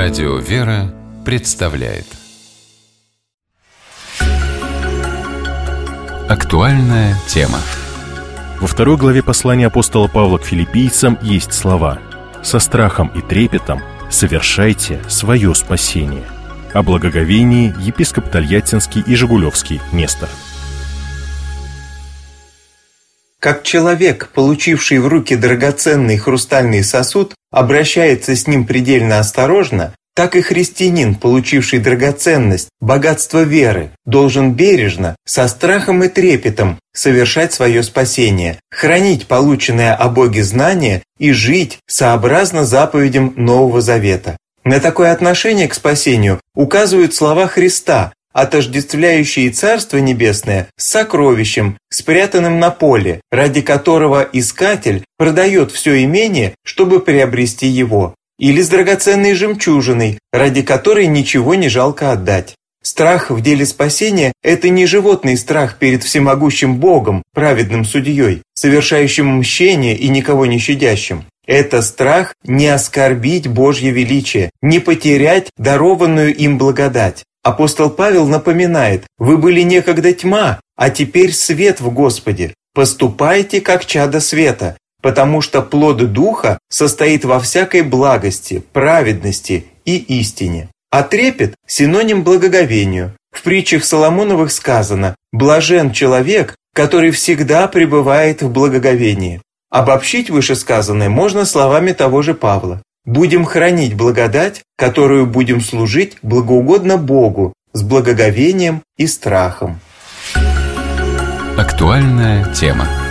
Радио «Вера» представляет актуальная тема. Во 2 главе послания апостола Павла к филиппийцам есть слова: «Со страхом и трепетом совершайте свое спасение». О благоговении епископ Тольяттинский и Жигулевский Нестор. Как человек, получивший в руки драгоценный хрустальный сосуд, обращается с ним предельно осторожно, так и христианин, получивший драгоценность, богатство веры, должен бережно, со страхом и трепетом совершать свое спасение, хранить полученное о Боге знание и жить сообразно заповедям Нового Завета. На такое отношение к спасению указывают слова Христа, отождествляющие Царство Небесное с сокровищем, спрятанным на поле, ради которого искатель продает все имение, чтобы приобрести его, или с драгоценной жемчужиной, ради которой ничего не жалко отдать. Страх в деле спасения – это не животный страх перед всемогущим Богом, праведным судьей, совершающим мщение и никого не щадящим. Это страх не оскорбить Божье величие, не потерять дарованную им благодать. Апостол Павел напоминает: «Вы были некогда тьма, а теперь свет в Господе. Поступайте, как чадо света, потому что плод Духа состоит во всякой благости, праведности и истине». А трепет – синоним благоговению. В притчах Соломоновых сказано: «Блажен человек, который всегда пребывает в благоговении». Обобщить вышесказанное можно словами того же Павла: «Будем хранить благодать, которую будем служить благоугодно Богу, с благоговением и страхом». Актуальная тема.